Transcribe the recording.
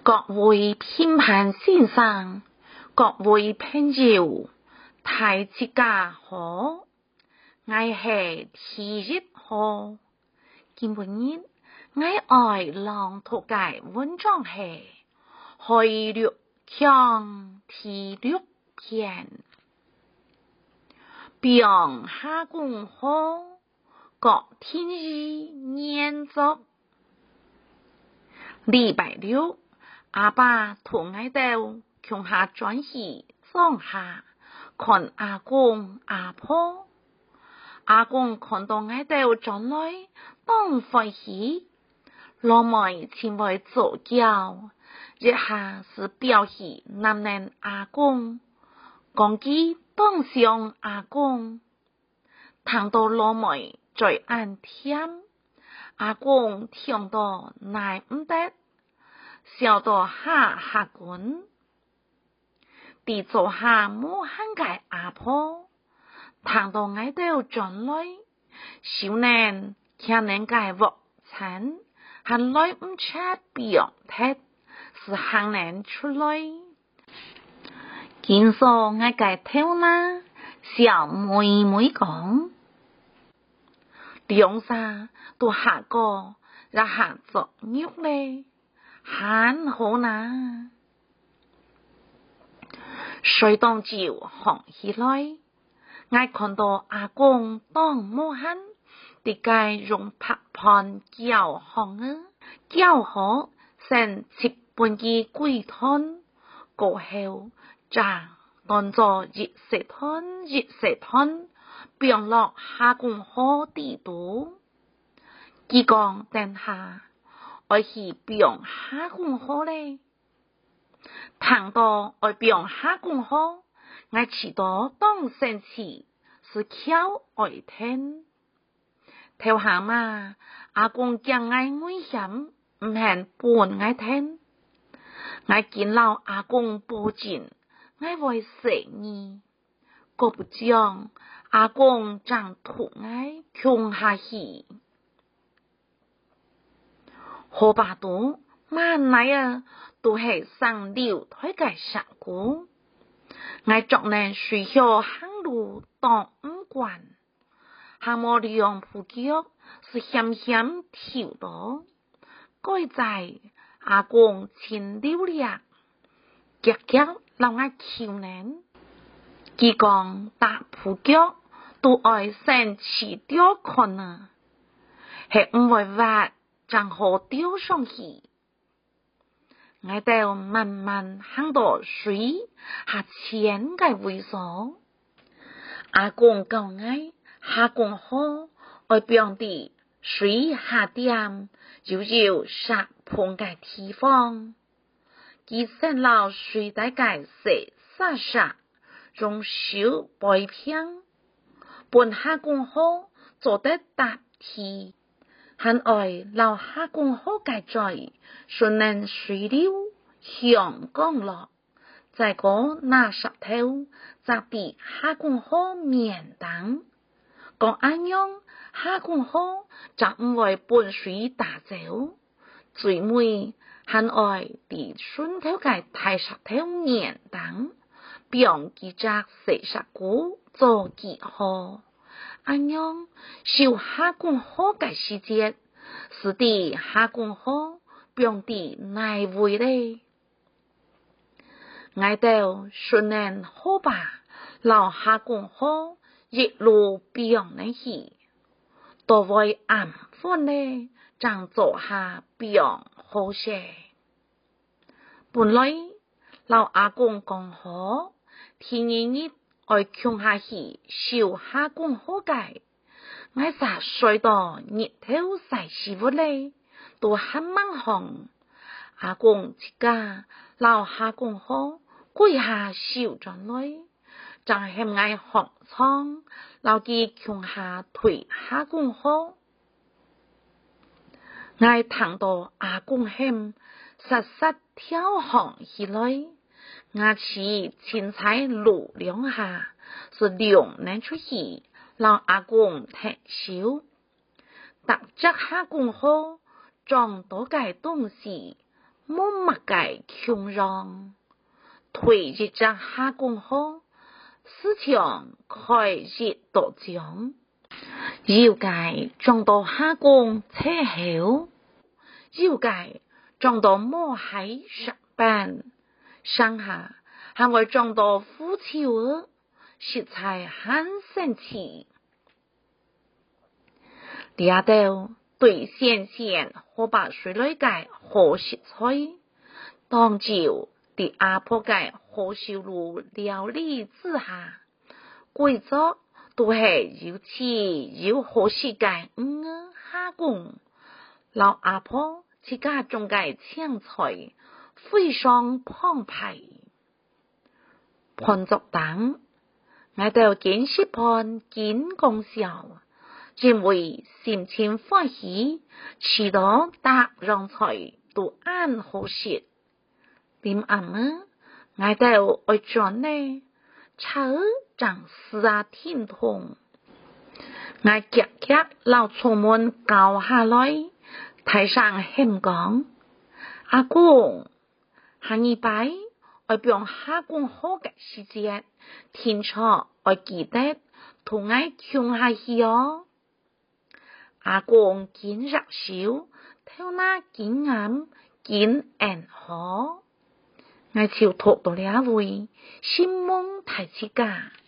各位评判先生，各位朋友，大家好，我是T1號。今日我愛朗讀嘅文章係《海陸強第6篇》，並下公好各天意念作。禮拜六，阿爸同我哋窮下轉去莊下看阿公阿婆。阿公看到我哋轉來當歡喜，老妹前來做教，一下是表示男人阿公，講起當上阿公，談到老妹最暗甜，阿公聽到耐唔得，笑到下滾，地做下冇喊嘅阿婆，談到我哋轉來，少年聽人嘅鑊餐，還來唔切表態，是行人出來，見說我嘅頭呢，小妹妹講，兩下都下個，一下作肉咧。很好呐，水當照紅起來，我看到阿公當冇喊，啲街用拍盤叫紅啊，叫好成七半嘅鬼湯，過後將當作熱食湯，並落下公好地度，佢講等下。我是病下公好咧，談到我病下公好，我知道當生氣是巧我聽。頭下嘛，阿公講我危險，唔肯伴我聽。我見老阿公報警，我會死你。個不講，阿公將吐我窮下去。河巴肚萬來啊，都係上流推介上股。我昨年隨後行路當唔慣，下冇利用鋪腳是險險跳到，該在阿公前溜了，夾夾讓我求人。佢講打鋪腳都愛先起掉困啊，係唔會話。正好丟上去，我哋慢慢行到水下前嘅位所。阿公教我下公好，我邊啲水下點就殺碰嘅地方，佢先撈水底嘅石沙沙，用手背平，半下公好做得搭梯。很愛留下公好嘅在，順能水流向降落，再個拿石頭砸啲下公好面等，講安樣下公好就唔會半水打走，最尾很愛啲順頭嘅大石頭面等，並記着細石鼓做記號。安樣小下公好嘅時節，是啲下公好並啲內會咧。我哋順年好吧，留下公好一路並嚟去，都會暗歡咧，將做下並好些。本來留阿公講好，天日愛窮下去，小下公好嘅，我實睡到日頭曬時活咧，都很猛紅。阿公自家留下公好，跪下笑轉來，就嫌我紅蒼，留佢窮下退下公好。我談到阿公嫌，實跳紅起來。我似前菜路兩下，是兩年出去，讓阿公睇笑。特質下公好，撞到嘅東西， 冇乜嘅窮讓，推一隻下工後，市場開熱多漲，要計撞到下工車後，要計撞到冇喺上班，上下還會撞到富潮，實在很神奇。呢度對先前可把水來解好食菜，當朝啲阿婆解好燒爐料理之下，貴族都係有錢有好食解下工，老阿婆自家種解青菜，非常澎湃。盤足等，我哋見識盤見功效。因為心情歡喜，吃到大樣菜都啱好食。點呢？我哋愛做呢，炒正絲甜痛。我夾夾老出門教下來，台上喊講：阿公，下一擺愛變下工好嘅時節，天錯愛記得同我窮下去哦。阿公見入少，睇那見眼見眼好，我朝讀到了位，心夢太之家。